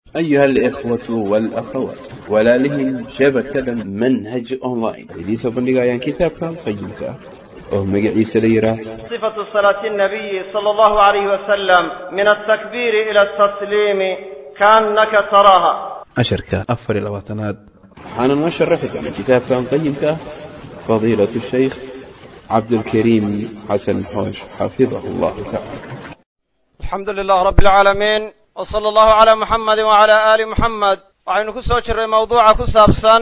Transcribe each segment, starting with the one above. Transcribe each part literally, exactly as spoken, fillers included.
أيها الإخوة والأخوات ولا لهم شبكة منهج أونلاين إذا سوف نقايا كتابك قيمك أو مقعيس ليرة صفة صلاة النبي صلى الله عليه وسلم من التكبير إلى التسليم كأنك تراها أشركة أفر الوطنات حانا وشرفت عن كتابك قيمك فضيلة الشيخ عبد الكريم حسن حوش حفظه الله تعالى. الحمد لله رب العالمين وصلى الله على محمد وعلى آل محمد. waxaynu ku soo jirray mawduuca ku saabsan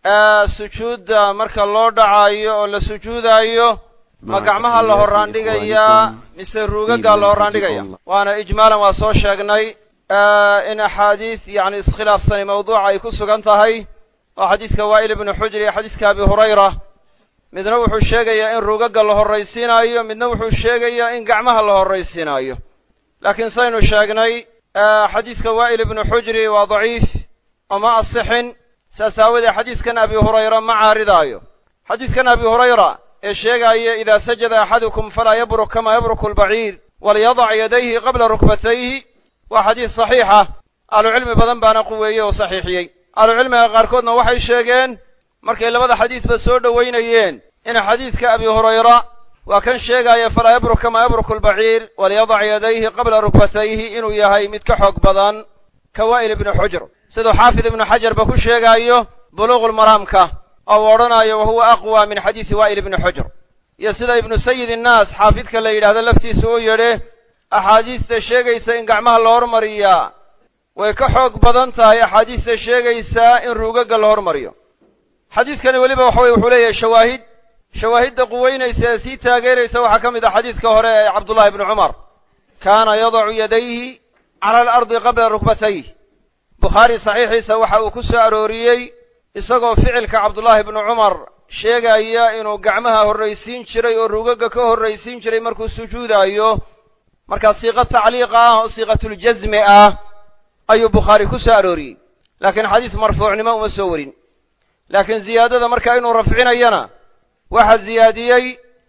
sujuudda marka loo dhacayo oo la sujuudayo ma gacmaha la horaan dhigaya mise ruugaga la horaan dhigaya. waana ijmaalan waa soo sheegnay in axaadiis yani iskhilaafsan mawduuca ay ku sugan tahay oo xadiiska Waa'il ibn Hujr iyo xadiiska Abi Hurayra midna wuxuu sheegayaa in ruugaga la horaysiinayo midna wuxuu sheegayaa in gacmaha la horaysiinayo. laakiin saynu sheegnay xadiiska Waa'il ibn Hujr waa daciif ama asixin saasawada xadiiskan Abi Hurayra ma caaridaayo. xadiiskan Abi Hurayra ee sheegaya ida sajada ahadukum fala yabruk kama yabruku al-ba'ir wal yada' yadayhi qabla rukbatayhi waa xadiis saxiixa ahlu cilmi badan baana quweeyay oo saxiixiyay. ahlu cilmiga qaarkoodna waxay sheegeen markay labada xadiisba soo dhaweynayeen in xadiiska Abi Hurayra waa kan sheegaya fala yabruk kama yabruku al-ba'ir wal yada' yadayhi qabla rukbatayhi inuu yahay mid ka xoog badan ka Waa'il ibn Hujr sidoo xaafid ibn Hajar ba ku sheegayo bulughul maramka oo oranayo huwa aqwa min xadiisi Waa'il ibn Hujr iyo sida ibn Sayyid an-Nas xaafidka la yiraahdo laftiisa oo yiri axaadiista sheegaysa in gacmaha la hormariya way ka xoog badan tahay axaadiista sheegaysa in ruugaga la hormariyo. xadiiskani waliba waxa uu leeyahay shawaahid shawaahidda quweynaysa si taageeraysa waxa kamid ah xadiiska hore ee Abdullah ibn Umar kaana yad'u yadayhi ala al-ardi qabla rukbatayhi. Bukhari saxiixiisa waxa uu ku soo arooriyay isagoo ficilka Abdullah ibn Umar sheegaya inuu gacmaha horeysiin jiray oo ruugaga ka horeysiin jiray markuu sujuudayo marka siiqa tacliiq ah oo siiqatul jazm ah ayuu Bukhari ku soo arooriyay. laakiin xadiis marfuucnimo uma soo warin. laakiin ziyaadada marka inuu rafcinayana waxa ziyaadiyay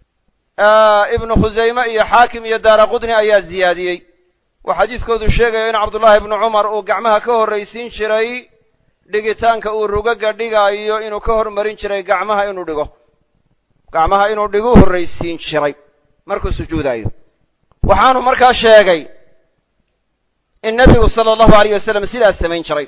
ibn Khuzayma iyo Hakim iyo Daraqutni ayaa ziyaadiyay. wa xadiiskoodu sheegay in Abdullah ibn Umar uu gacmaha ka horeysiin jiray dhigitaanka uu ruugaga dhigayo inuu ka hormarin jiray gacmaha inuu dhigo gacmaha inuu dhigo horeysiin jiray markuu sujuudayo. waxaanu markaa sheegay in nabigu sallallahu alayhi wasallam sidaas sameyn jiray.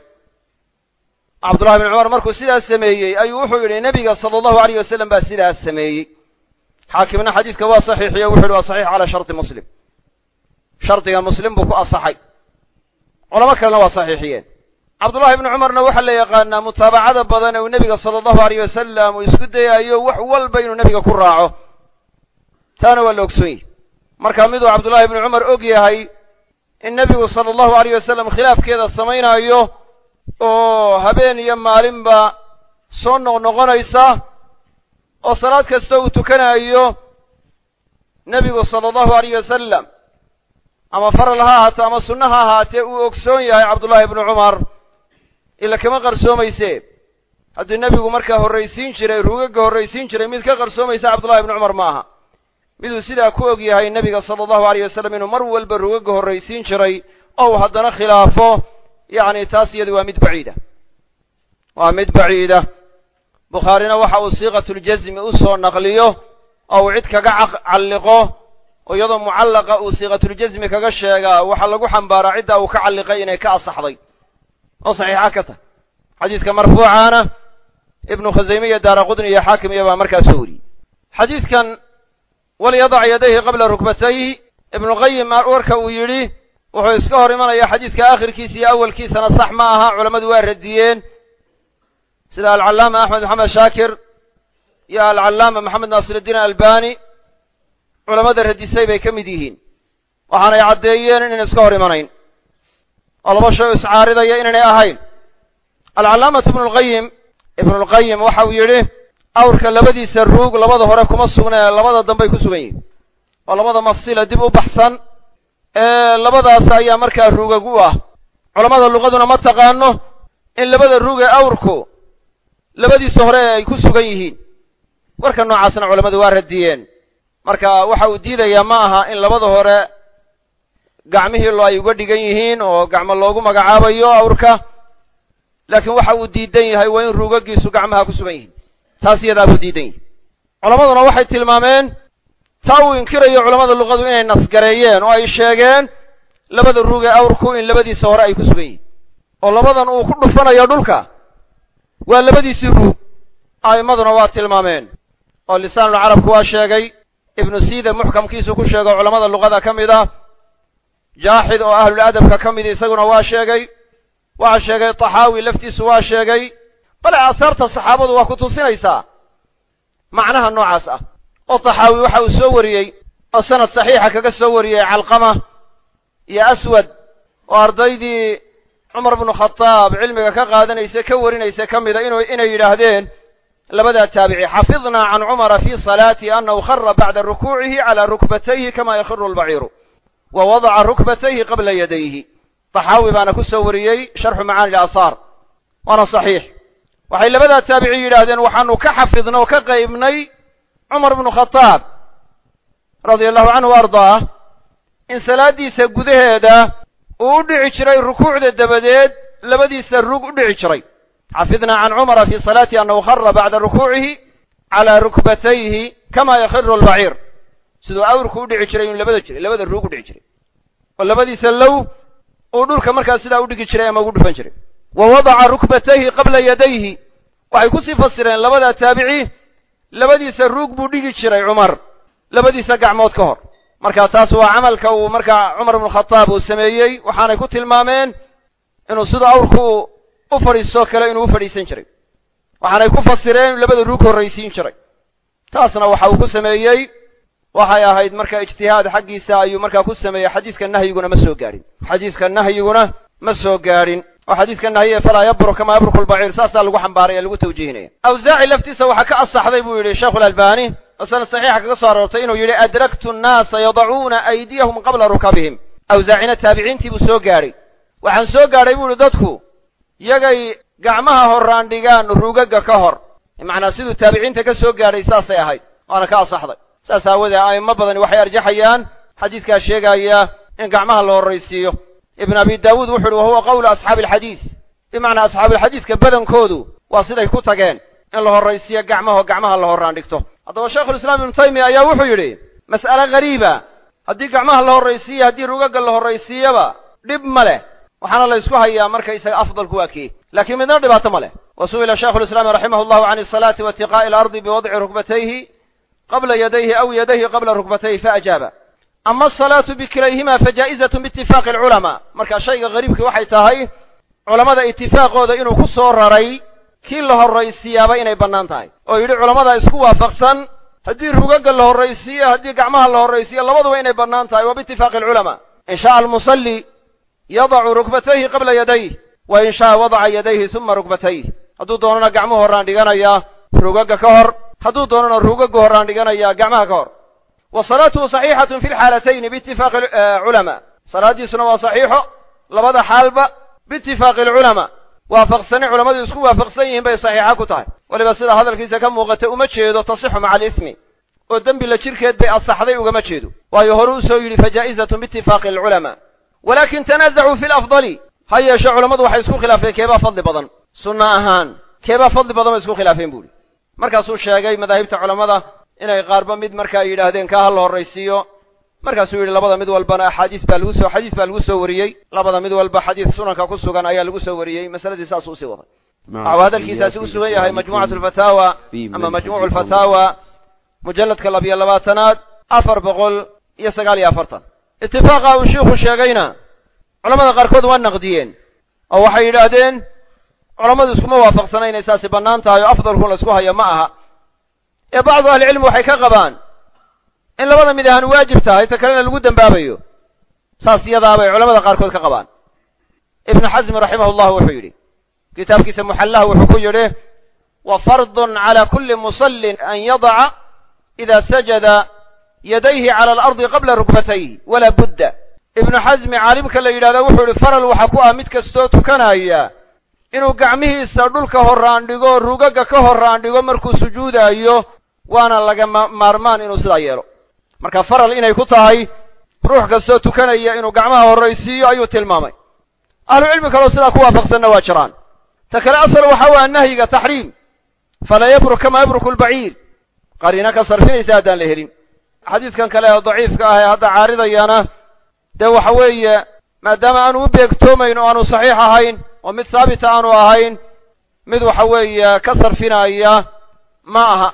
Abdullah ibn Umar markuu sidaas sameeyay ayuu wuxuu yiri nabiga sallallahu alayhi wasallam baa sidaas sameeyay. Haakimna xadiiska waa saxiixiyo wuxuu waa saxiix ala shart Muslim. shartiga Muslim buu ku asaxay. culama kalena waa saxiixiyeen. Abdullah ibn Umarna waxa la yaqaanaa mutaabacada badan ee nabiga sallallahu alayhi wasallam uu isku dayayo wax walba inuu nabiga ku raaco. taana waa la ogsoon. marka miduu Abdullah ibn Umar og yahay in nabigu sallallahu alayhi wasallam khilaafkeeda sameeynayo oo habeen iyo maalinba soo noqnoqonaysa oo salaad kasta uu tukanayo nabigu sallallahu alayhi wasallam ama faralaha hata ama sunnaha haatee uu ogsoon yahay Abdullah ibn Umar ila kama qarsoomayse haddii nabigu markaa horeysiin jiray ruugaga horeysiin jiray mid ka qarsoomaysa Abdullah ibn Umar maaha miduu sidaa ku og yahay nabiga sallallahu alayhi wasallam inuu mar walba ruugaga horeysiin jiray oo haddana khilaafo yani taas iyadu waa mid baciida waa mid baciida. Bukhaarina waxa uu siiqatul jazm u soo naqliyo oo cid kaga calliqo oo iyadoo mucallaqa uu siiqatul jazm kaga sheega waxa lagu xambaaraa cidda uu ka calliqay inay ka asaxday oo saxiixa ka tahay. xadiiska marfuucana ibn Khuzayma iyo Daraqutni iyo Hakim iyo baa markaas soo wariyay. xadiiskan wal yada' yadayhi qabla rukbatayhi ibn Qayyim warka uu yiri wuxuu iska hor imanaya xadiiska aakhirkiisa iyo awalkiisana sax ma aha. culimadu waa radiyeen sida al-Allama Ahmad Muhammad Shaakir iyo al-Allama Muhammad Nasiruddin Albani culimada radisay bay kamid yihiin. waxaanay cadeeyeen in iska hor imanayn oo laba shay iscaaridaya inay ahayn. al-Allama ibn al-Qayyim ibn al-Qayyim waxa uu yiri awrka labadiisa ruug labada hore kuma sugnaa labada dambe ku sugan yihiin oo labada mafsila dib u baxsan ee labadaas ayaa markaa ruugag u ah. culimada luqaduna ma taqaano in labada ruug ee awrku labadiisa hore ay ku sugan yihiin. warka noocaasna culimadu waa radiyeen. marka waxa uu diidayaa ma aha in labada hore gacmihii loo ay uga dhigan yihiin oo gacmo loogu magacaabayo awrka laakiin waxa uu diidan yahay waa in ruugagiisu gacmaha ku sugan yihiin taas iyadaa buu diidan yahay culamaduna waxay tilmaameen taa uu inkirayo culamada luqadu inay nasgareeyeen oo ay sheegeen labada ruug ee awrku in labadiisa hore ay ku sugan yihiin oo labadan uu ku dhufanayo dhulka waa labadiisii ruug a'immaduna waa tilmaameen oo lisaanul carabku waa sheegay ibnu siida muxkamkiisu ku sheego culamada luqada ka mid ah jaaxid oo ahlul adabka ka mid isaguna waa sheegay waa sheegay taxaawi laftiisu waa sheegay bal aasaarta saxaabadu waa ku tusinaysaa macnaha noocaas ah oo taxaawi waxa uu soo wariyey oo sanad saxiixa kaga soo wariyey calqama iyo aswad oo ardaydii cumar ibnu khataab cilmiga ka qaadanaysa ka warinaysa ka mida inuu inay yidhaahdeen labadaa taabici xafidnaa can cumara fii salaati annahu khara bacda rukuucihi calaa rukbatayhi kama yakhiru albaciiru wa wadaca rukbatayhi qabla yadayhi taxaawi baana ku soo wariyey sharxu macaani ilaahaar waana saxiix waxay labadaa taabici yidhaahdeen waxaanu ka xafidnay oo ka qaybnay cumar ibnu khataab radia allahu canhu wa ardaah in salaadiisa gudaheeda uu u dhici jiray rukuucda dabadeed labadiisa rug u dhici jiray xafidnaa can cumara fii salaati annahu khara bacda rukuucihi calaa rukbatayhi kama yakhiru albaciir siduu awrku u dhici jiray inuu labada jiray labada ruug u dhici jiray oo labadiisa low uu dhulka markaas sidaa u dhigi jiray ama ugu dhufan jiray wa wadaca rukbatayhi qabla yadayhi waxay kusii fasireen labadaa taabici labadiisa ruug buu dhigi jiray cumar labadiisa gacmood ka hor marka taas waa camalka uu markaa cumar ibnu khataab uu sameeyey waxaanay ku tilmaameen inuu sida awrku u fadhiisto kale inuu u fadhiisan jiray waxaanay ku fasireen inuu labada ruug horraysiin jiray taasna waxa uu ku sameeyey waxay ahayd marka ijtihaad xaggiisa ayuu markaa ku sameeyey xadiidka nahyiguna ma soo gaadhin xadiidka nahyiguna ma soo gaadhin oo xadiidka nahyiye falaa yabru kama yabruku albaciir saasaa lagu xambaaray ee lagu tawjiihinaya awsaaci laftiisa waxaa ka asaxday buu yidhi sheekhu alalbani oo sanad saxiixa kaga soo aroortay inuu yidhi adraktu nnaasa yadacuuna aydiyahum qabla rukabihim awsaacina taabiciintii buu soo gaadhay waxaan soo gaadhay buu yihi dadku yagay gacmaha horraan dhigaan ruugaga ka hor macnaa siduu taabiciinta ka soo gaadhay saasay ahayd waana ka asaxday saas aawadee a'immo badani waxay arjaxayaan xadiidkaa sheegaya in gacmaha la horraysiiyo ibn abi daawuud wuxu uhi wahuwa qawlu asxaabi alxadiis bimacnaa asxaabuulxadiiska badankoodu waa siday ku tageen in la horraysiiyo gacmaho gacmaha la horraan dhigto haddaba shaykhulislaam ibnu taymiya ayaa wuxuu yidhi mas'ale ghariiba haddii gacmaha la horraysiiyo haddii rugaga la horraysiiyaba dhib ma leh waxaana la ysku hayaa markaysaga afdalku waa kii laakiin midna dhibaato ma leh wa su'ila shaykhulislaami raximah allahu can asalaati wa itiqaa'i alardi biwadci rukbatayhi qabla yadayhi aw yadayhi qabla rukbatayhi faajaaba ama asalaatu bikilayhima fajaa'izatun biitifaaqi alculamaa marka shayga ghariibkii waxay tahay culammada itifaaqooda inuu ku soo raray kii la horraysiiyaaba inay bannaan tahay oo yidhi culammada isku waafaqsan haddii rugaga la horraysiiyo haddii gacmaha la horraysiiyo labaduba inay bannaan tahay waa biitifaaqi alculamaa in sha'a almusalli yadacu rukbatayhi qabla yadayh wa in sha'a wadaca yadayhi uma rukbatayh hadduu doonana gacmuhu horraan dhiganayaa rugaga ka hor hadduu doonana rugagu horraan dhiganayaa gacmaha ka hor wa salaatuhu saxiixatun fi lxaalatayni biitifaaqi culamaa salaaddiisuna waa saxiixo labada xaalba biitifaaqi alculamaa waafaqsani culammadu isku waafaqsan yihiin bay saxiixa ku tahay weliba sida hadalkiisa ka muuqata uma jeedo tasixu maca alismi oo dembi la jirkeed bay asaxday ugama jeedo waayo hore u soo yidhi fajaa'izatun biitifaaqi alculamaa walaakin tanaasacuu fi lafdali ha yeeshe culammadu waxay isku khilaafeen keebaa fadli badan sunna ahaan keebaa fadli badan bay isku khilaafeen buuhi markaasuu sheegay madaahibta culammada inay qaarba mid markaa yidhaahdeen kaa ha la horraysiiyo markaasuu yidhi labada mid walbana axaadiis baa lagu soo xadiis baa lagu soo wariyey labada mid walba xadiis sunanka ku sugan ayaa lagu soo wariyey masaladii saas usii waday waxuu hadalkiisaasi u sugan yahay majmuucatu alfataawa ama majmuucu alfataawa mujalladka labiyo labaatanaad afar boqol iyo sagaal iyo afartan itifaaqa uu shiikhu sheegayna culamada qaarkood waa naqdiyeen oo waxay yidhaahdeen culammadu iskuma waafaqsana inay saasi bannaan tahay oo afdalkun la isku hayo ma aha ee bacdu ahlicilmi waxay ka qabaan in labada mid ahaan waajib tahay ta kalena lagu dembaabayo saas iyadaabay culamada qaarkood ka qabaan ibnu xasmi raximah llahu wuxuu yidhi kitaabkiisa muxallaha wuxuu ku yidhi wa fardun cala kulli musallin an yadaca ida sajada yadayhi cala alardi qabla rukbatayhi walaa budda ibnu xasmi caalimka la yidhahda wuxuu yidhi faral waxa ku ah mid kastoo tukanaya inuu gacmihiisa dhulka horraan dhigo rugaga ka horraan dhigo markuu sujuudaayo waana laga maarmaan inuu sidaa yeelo marka faral inay ku tahay ruux kastoo tukanaya inuu gacmaha horraysiiyo ayuu tilmaamay ahlu cilmi kaloo sidaa ku waafaqsanna waa jiraan ta kale asal waxa waa nahyiga taxriim falaa yabruk kama yabruku albaciir qariina ka sarfinaysa haddaan la helin xadiidkan kale ee daciifka ah ee hadda caaridayana dee waxa weeye maadaama aanu u beegtoomayn oo aanu saxiix ahayn oo mid haabita aanu ahayn mid waxa weeye ka sarfinaya ma aha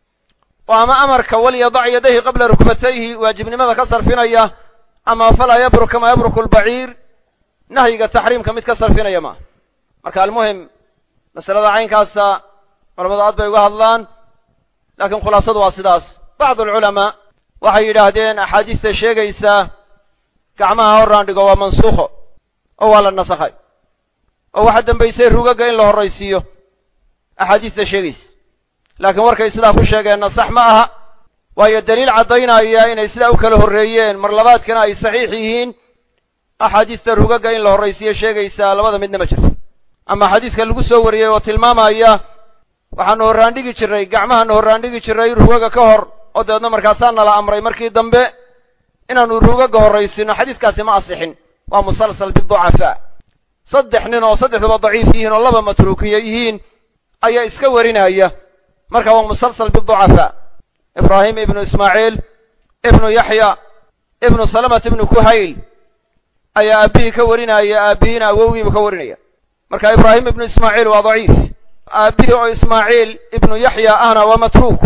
oo ama amarka walyadac yadayhi qabla rukbatayhi waajibnimada ka sarfinaya ama falaa yabruk kama yabruku albaciir nahyiga taxriimka mid ka sarfinaya maaha marka almuhim masalada caynkaasa culamadu aad bay uga hadlaan laakiin khulaasadu waa sidaas bacdu alculamaa waxay yidhaahdeen axaadiista sheegaysa gacmaha horraan dhigo waa mansuukho oo waa la nasakhay oo waxaa dambaysay rugaga in la horraysiiyo axaadiista sheegaysa laakiin warkay sidaa ku sheegeenna sax ma aha waayo daliil caddaynaya inay sidaa u kala horreeyeen mar labaadkana ay saxiix yihiin axaadiista rugaga in la horraysiiyo sheegaysaa labada midna ma jirto ama xadiiska lagu soo wariyey oo tilmaamaya waxaanu horraan dhigi jirray gacmahaanu horraan dhigi jirray rugaga ka hor oo dabeedna markaasaa nala amray markii dambe inaanu rugaga horraysiino xadiiskaasi ma asixin waa musalsal biducafaa saddex nin oo saddexduba daciif yihiin oo laba matruukiya yihiin ayaa iska warinaya marka waa musalsal biducafaa ibraahim ibnu ismaaciil ibnu yaxya ibnu salamat ibnu kuhayl ayaa aabbihii ka warinaya aabbihiina awowgiibu ka warinaya marka ibraahim ibnu ismaaciil waa daciif aabbihii oo ismaaciil ibnu yaxya ahna waa matruuk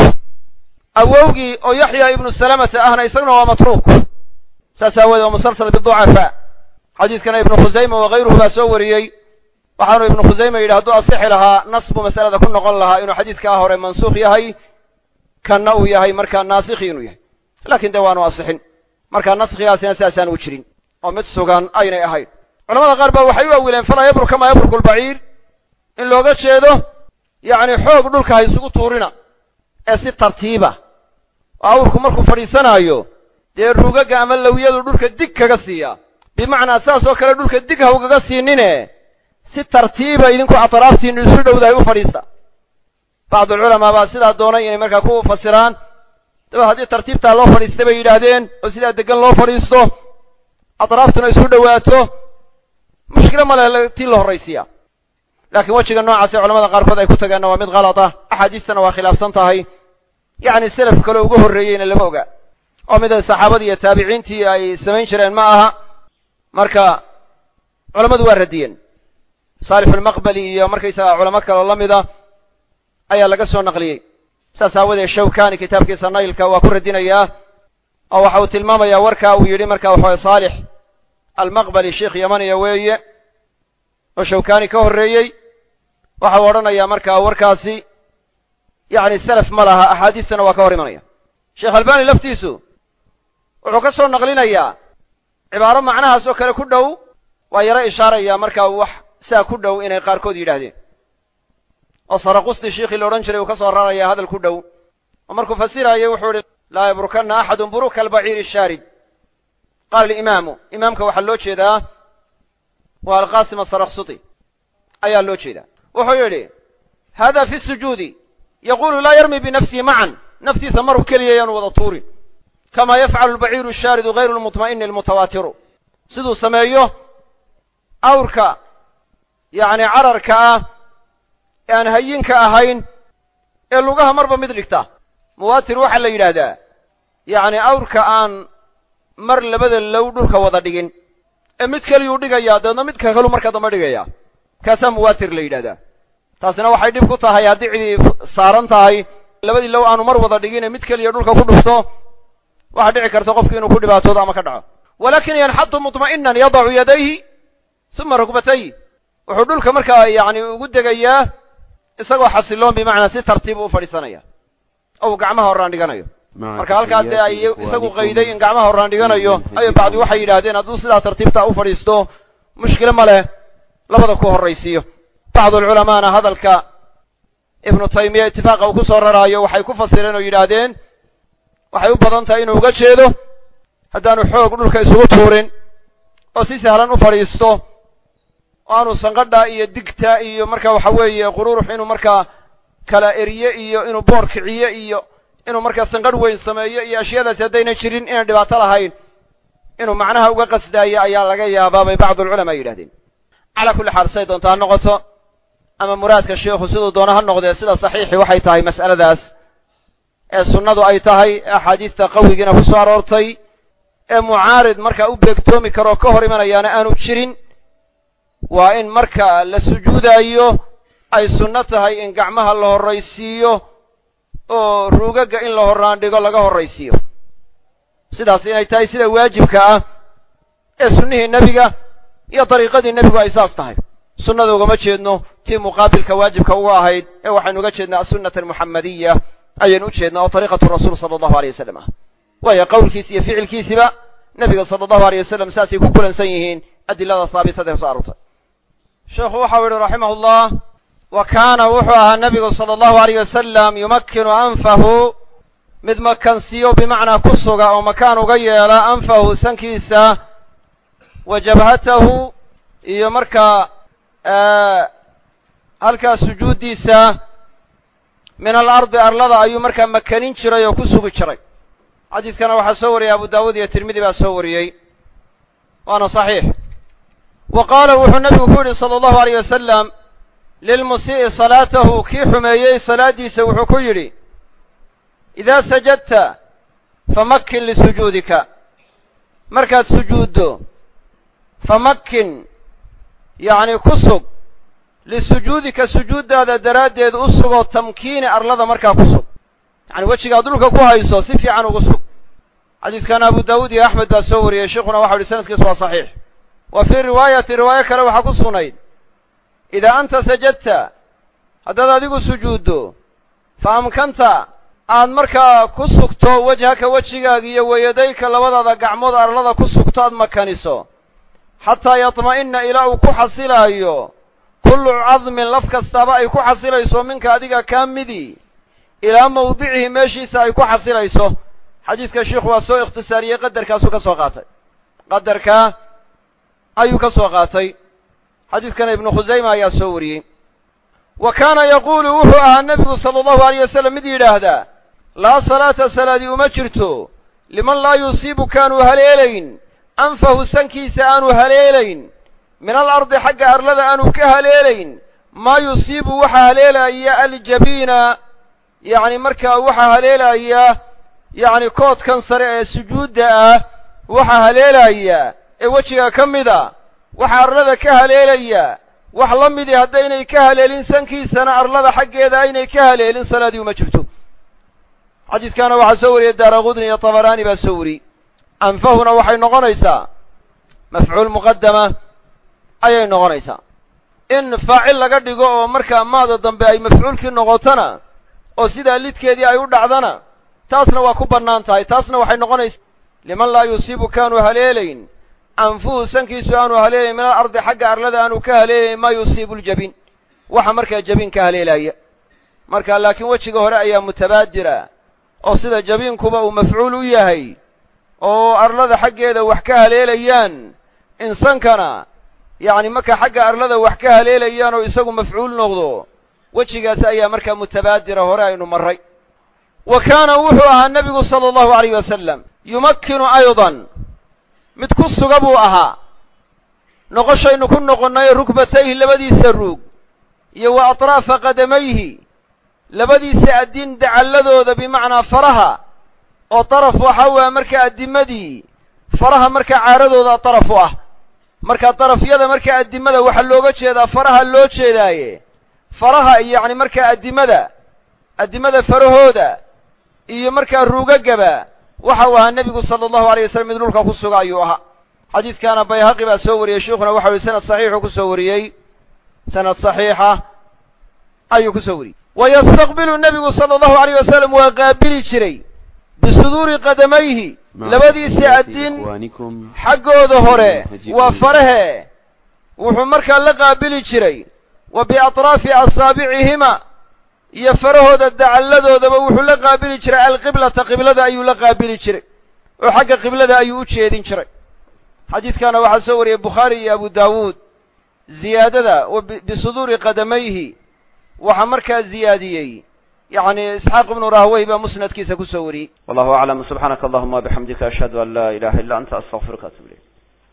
awowgii oo yaxya ibnu salamata ahna isaguna waa matruuk saas aawoodee waa musalsal biducafaa xadiidkana ibnu khusayma wakayruhu baa soo wariyey waxaanu ibnu khusayma yidhi hadduu asixi lahaa nas buu masalada ku noqon lahaa inuu xadiidkaa hore mansuukh yahay kanna uu yahay markaa naasikhi inuu yahay laakiin dee waanu asixin markaa naskhigaasina sidaasaan u jirin oo mid sugan aynay ahayn culamada qaar baa waxay u awileen falaa yabruk kama yabruku albaciir in looga jeedo yacni xoog dhulka ha isugu tuurina ee si tartiiba oo awrku markuu fadhiisanaayo dee rugaga ama lawyadu dhulka dig kaga siiya bimacnaa saas oo kale dhulka dig ha ugaga siinine si tartiiba idinku atraaftiinu isu dhowdahay u fadhiista bacdulculamaa baa sidaa doonay inay markaa ku fasiraan daba haddii tartiibtaa loo fadhiistay bay yidhaahdeen oo sidaa degan loo fadhiisto atraaftuna isu dhowaato mushkilo male tii la horraysiya laakiin wejiga noocaas ee culamada qaarkood ay ku tageenna waa mid kalad ah axaadiistana waa khilaafsan tahay yacni selaf kale uga horreeyeyna lama oga oo mid ay saxaabadii iyo taabiciintii ay samayn jireen ma aha marka culammadu waa radiyeen saalixulmaqbali iyo markaysaga culamo kale oo la mida ayaa laga soo naqliyey saas aawadeed shawkani kitaabkiisa naylka waa ku radinayaa oo waxa uu tilmaamayaa warkaa uu yidhi marka waxaway saalix almaqbali sheikh yamaniya weeye oo shawkani ka horreeyey waxa uu odhanayaa markaa warkaasi yacni salaf ma laha axaadiistana waa ka hor imanaya sheekh albani laftiisu wuxuu ka soo naqlinayaa cibaaro macnahaas oo kale ku dhow waa yaro ishaaraya markaa wax saa ku dhow inay qaarkood yidhaahdeen oo saraqusti shiikhii la odhan jiray uu ka soo raraya hadal ku dhow oo markuu fasirayay wuxuu ihi laa yabrukanna axadun buruka albaciiri ashaarid qaala alimaamu imaamka waxaa loo jeedaa waa alqaasim asaraqsuti ayaa loo jeedaa wuxuu yidhi hada fi sujuudi yaqulu laa yarmi binafsihi macan naftiisa maru keliya yaanu wada tuurin kama yafcalu albaciiru ashaaridu hayru lmutma'ini almutawaatiru siduu sameeyo awrka yacni cararka ah ee aan hayinka ahayn ee lugaha marba mid dhigta muwaatir waxaa la yidhaahdaa yacni awrka aan mar labada low dhulka wada dhigin ee mid keliyuu dhigayaa dabeedna midka kaluu marka dambe dhigaya kaasaa muwaatir la yidhahdaa taasina waxay dhib ku tahay haddii cidii saaran tahay labadii low aanu mar wada dhigin ee mid keliya dhulka ku dhufto waxaa dhici karta qofki inuu ku dhibaatoodo ama ka dhaco walakin yanxadu mutma'inan yadacu yadayhi uma rukbatayhi wuxuu dhulka markaa yacni ugu degayaa isagoo xasiloon bimacnaa si tartiib u fadhiisanaya oo uu gacmaha horraan dhiganayo marka halkaas dee ay isagu qayday in gacmaha horraan dhiganayo ayay bacdi waxay yidhaahdeen hadduu sidaa tartiibta u fadhiisto mushkilo ma leh labada ku horraysiiyo bacdulculamaana hadalka ibnu taymiya itifaaqa uu ku soo raraayo waxay ku fasireen oo yidhaahdeen waxay u badan tahay inuu uga jeedo haddaanu xoog dhulka isugu tuurin oo si sahlan u fadhiisto oo aanu sanqadha iyo digta iyo marka waxa weeye qururux inuu markaa kala eriye iyo inuu boor kiciye iyo inuu markaa sanqadh weyn sameeyo iyo ashyaadaasi haddayna jirin inaan dhibaato lahayn inuu macnaha uga qasdaayo ayaa laga yaabaa bay bacdu alculamaa yidhahdeen calaa kulli xaal say doonto ha noqoto ama muraadka sheikhu siduu doono ha noqdee sida saxiixi waxay tahay mas'aladaas ee sunnadu ay tahay ee axaadiista qawigiina ku soo aroortay ee mucaarid markaa u beegtoomi karoo ka hor imanayaana aanu jirin waa in marka la sujuudaayo ay sunno tahay in gacmaha la horraysiiyo oo ruugagga in la horraandhigo laga horraysiiyo sidaas inay tahay sida waajibka ah ee sunnihii nebiga iyo dariiqadii nebigu ay saas tahay sunnada ugama jeedno tii muqaabilka waajibka uga ahayd ee waxaynu uga jeednaa asunnata almuxamadiya ayaynu u jeednaa oo dariiqatu rasuul sala allahu aleyh wasalam ah waayo qowlkiisi iyo ficilkiisiba nebiga sala allahu aleyh wasalam saasay ku kulansan yihiin adilada saabitada ee soo aroortay sheekhu waxau yihi raximah ullah wa kaana wuxuu ahaa nebigu sala allahu aleyh wasalam yumakkinu anfahu mid makansiyo bimacnaa ku suga oo makaan uga yeela anfahu sankiisa wa jabhatahu iyo markaa halkaa sujuuddiisa min alardi arlada ayuu markaa makanin jiray oo ku sugi jiray xadiidkana waxaa soo wariyey abu daawuud iyo tirmidi baa soo wariyey waana saxiix wa qaala wuxuu nebigu ku yidhi sala allahu aleyh wasalam lilmusii'i salaatahu kii xumeeyey salaaddiisa wuxuu ku yidhi idaa sajadta famakkin lisujuudika markaad sujuuddo famakkin yacni ku sug lisujuudika sujuuddaada daraaddeed u sugoo tamkiini arlada markaa ku sug yacni wejigaad dhulka ku hayso si fiican ugu sug xadiidkan abu daawuud iyo axmed baa soo wariyey sheikhuna waxau yihi sanadkiisu waa saxiix wa fii riwaayati riwaayo kale waxaa ku sugnayd idaa anta sajadta haddaad adigu sujuuddo fa amkanta aad markaa ku sugto wajhaka wejigaaga iyo wayadayka labadaada gacmood arlada ku sugto aad makaniso xataa yatma'ina ilaa uu ku xasilaayo kullu cadmin laf kastaaba ay ku xasilayso minka adiga kaa midii ilaa mawdicihi meeshiisa ay ku xasilayso xadiidka sheikhu waa soo ikhtisaariyey qadarkaasuu ka soo qaatay qadarkaa ayuu ka soo qaatay xadiidkana ibnu khusayma ayaa soo wariyey wa kaana yaquulu wuxuu ahaa nebigu sala allahu aleyh wasalam mid yidhaahdaa laa salaata salaadii uma jirto liman laa yusiibu kaanu haleelayn anfahu sankiisa aanu haleelayn min alardi xagga arlada aanu ka haleelayn maa yusiibu waxaa haleelaya aljabiina yacni markaa waxaa haleelaya yacni koodkan sare ee sujuudda ah waxaa haleelaya ee wejiga ka mida waxaa arlada ka haleelaya wax la midii haddaynay ka haleelin sankiisana arlada xaggeeda aynay ka haleelin salaadii uma jirto xadiidkaana waxaa soo wariyey daaraqudni iyo tabaraani baa soo wariyey anfahuna waxay noqonaysaa mafcuul muqadama ayay noqonaysaa in faacil laga dhigo oo markaa maada dambe ay mafcuulkii noqotona oo sidaa lidkeedii ay u dhacdana taasna waa ku bannaan tahay taasna waxay noqonaysaa liman laa yusiibu kaanu haleelayn anfuhu sankiisu aanu haleelayn min alardi xagga arlada aanu ka haleelayn maa yusiibu ljabin waxa markaa jabin ka haleelaya marka laakiin wejiga hore ayaa mutabaadira oo sida jabiinkuba uu mafcuul u yahay oo arlada xaggeeda wax ka haleelayaan insankana yacni marka xagga arlada wax ka haleelayaan oo isagu mafcuul noqdo wejigaas ayaa markaa mutabaadira hore aynu marray wa kaana wuxuu ahaa nebigu sala allahu alayh wasalam yumakkinu aydan mid ku suga buu ahaa noqoshaynu ku noqonnay rukbatayhi labadiisa ruug iyo wa atraafa qadamayhi labadiisa addin dacalladooda bimacnaa faraha oo daraf waxa weya markaa addimadii faraha markaa caaradooda daraf u ah markaa darafyada markaa addimada waxaa looga jeedaa faraha loo jeedaaye faraha yacni markaa addimada addimada farahooda iyo markaa ruugagaba waxa uu ahaa nebigu sala allahu alay wasalam mid dhulka ku suga ayuu ahaa xadiidkaana bayhaqi baa soo wariyey sheikhuna waxa uhi sanad saxiixuu ku soo wariyey sanad saxiixa ayuu ku soo wariyey wayastaqbilu nebigu sala allahu alayh wasalam waa qaabili jiray bisuduuri qadamayhi labadiisii addin xaggooda hore waa farahe wuxuu markaa la qaabili jiray wa biatraafi asaabicihima iyo farahooda dacalladoodaba wuxuu la qaabili jiray alqiblata qiblada ayuu la qaabili jiray oo xagga qiblada ayuu u jeedin jiray xadiidkana waxaa soo wariyey bukhaari iyo abu daawuud ziyaadada bisuduuri qadamayhi waxaa markaa ziyaadiyey يعني إسحاق بن راهويه بمسند كيسا كسوري. والله أعلم. سبحانك اللهم وبحمدك أشهد أن لا إله إلا أنت أستغفرك وأتوب إليك.